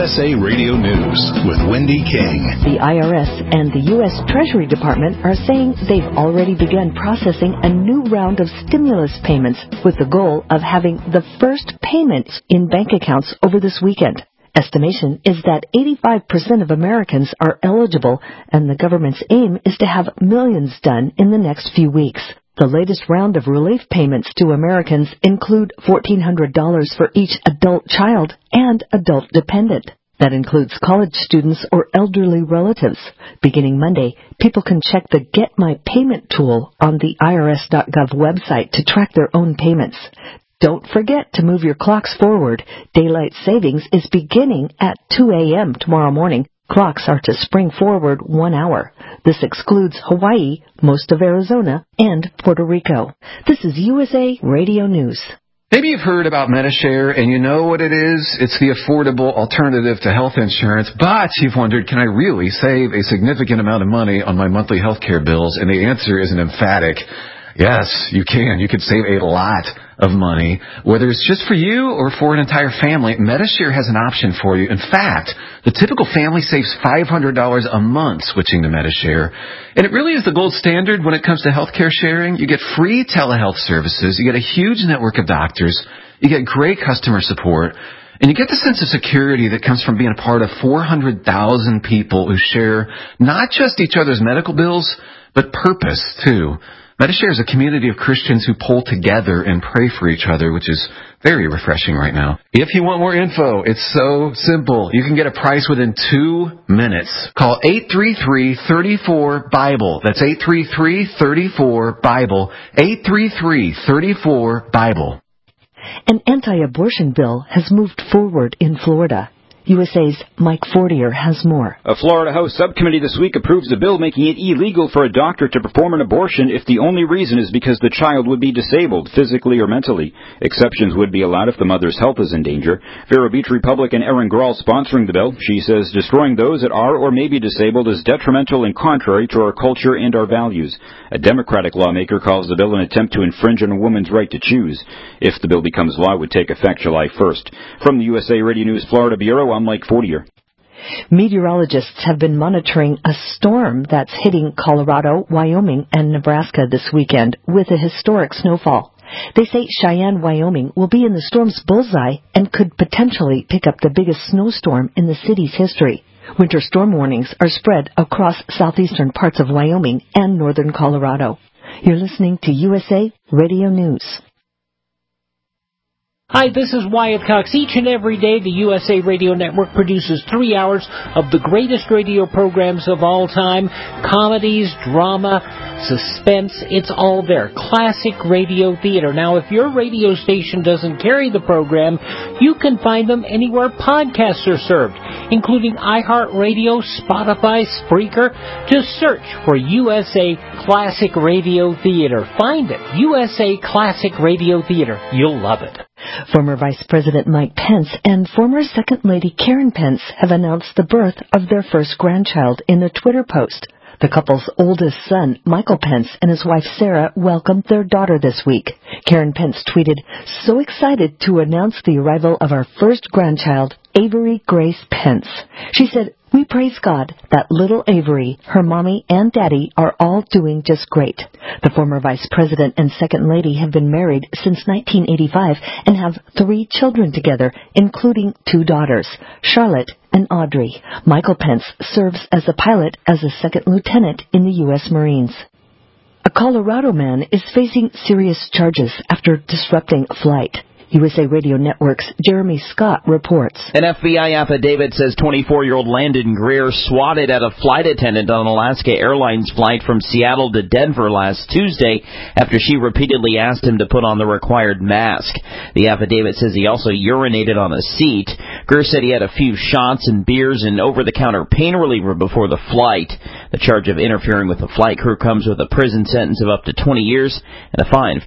USA Radio News with Wendy King. The IRS and the U.S. Treasury Department are saying they've already begun processing a new round of stimulus payments with the goal of having the first payments in bank accounts over this weekend. Estimation is that 85% of Americans are eligible, and the government's aim is to have millions done in the next few weeks. The latest round of relief payments to Americans include $1,400 for each adult child and adult dependent. That includes college students or elderly relatives. Beginning Monday, people can check the Get My Payment tool on the IRS.gov website to track their own payments. Don't forget to move your clocks forward. Daylight savings is beginning at 2 a.m. tomorrow morning. Clocks are to spring forward 1 hour. This excludes Hawaii, most of Arizona, and Puerto Rico. This is USA Radio News. Maybe you've heard about Medi-Share and you know what it is. It's the affordable alternative to health insurance, but you've wondered, can I really save a significant amount of money on my monthly health care bills? And the answer is an emphatic yes, you can. You could save a lot of money, whether it's just for you or for an entire family. Medi-Share has an option for you. In fact, the typical family saves $500 a month switching to Medi-Share. And it really is the gold standard when it comes to healthcare sharing. You get free telehealth services. You get a huge network of doctors. You get great customer support. And you get the sense of security that comes from being a part of 400,000 people who share not just each other's medical bills, but purpose, too. Medi-Share is a community of Christians who pull together and pray for each other, which is very refreshing right now. If you want more info, it's so simple. You can get a price within 2 minutes. Call 833-34-BIBLE. That's 833-34-BIBLE. 833-34-BIBLE. An anti-abortion bill has moved forward in Florida. USA's Mike Fortier has more. A Florida House subcommittee this week approves a bill making it illegal for a doctor to perform an abortion if the only reason is because the child would be disabled, physically or mentally. Exceptions would be allowed if the mother's health is in danger. Vero Beach Republican Erin Grahl sponsoring the bill. She says destroying those that are or may be disabled is detrimental and contrary to our culture and our values. A Democratic lawmaker calls the bill an attempt to infringe on a woman's right to choose. If the bill becomes law, it would take effect July 1st. From the USA Radio News Florida Bureau, I'm Mike Fortier. Meteorologists have been monitoring a storm that's hitting Colorado, Wyoming, and Nebraska this weekend with a historic snowfall. They say Cheyenne, Wyoming will be in the storm's bullseye and could potentially pick up the biggest snowstorm in the city's history. Winter storm warnings are spread across southeastern parts of Wyoming and northern Colorado. You're listening to USA Radio News. Hi, this is Wyatt Cox. Each and every day, the USA Radio Network produces 3 hours of the greatest radio programs of all time. Comedies, drama, suspense, it's all there. Classic radio theater. Now, if your radio station doesn't carry the program, you can find them anywhere podcasts are served, including iHeartRadio, Spotify, Spreaker. Just search for USA Classic Radio Theater. Find it. USA Classic Radio Theater. You'll love it. Former Vice President Mike Pence and former Second Lady Karen Pence have announced the birth of their first grandchild in a Twitter post. The couple's oldest son, Michael Pence, and his wife Sarah welcomed their daughter this week. Karen Pence tweeted, "So excited to announce the arrival of our first grandchild, Avery Grace Pence." She said, "We praise God that little Avery, her mommy, and daddy are all doing just great." The former vice president and second lady have been married since 1985 and have 3 children together, including 2 daughters, Charlotte and Audrey. Michael Pence serves as a pilot as a second lieutenant in the U.S. Marines. A Colorado man is facing serious charges after disrupting a flight. USA Radio Network's Jeremy Scott reports. An FBI affidavit says 24-year-old Landon Greer swatted at a flight attendant on Alaska Airlines flight from Seattle to Denver last Tuesday after she repeatedly asked him to put on the required mask. The affidavit says he also urinated on a seat. Greer said he had a few shots and beers and over-the-counter pain reliever before the flight. The charge of interfering with the flight crew comes with a prison sentence of up to 20 years and a fine of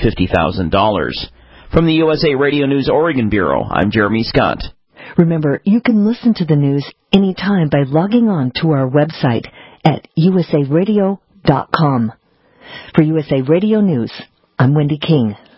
$250,000. From the USA Radio News Oregon Bureau, I'm Jeremy Scott. Remember, you can listen to the news anytime by logging on to our website at usaradio.com. For USA Radio News, I'm Wendy King.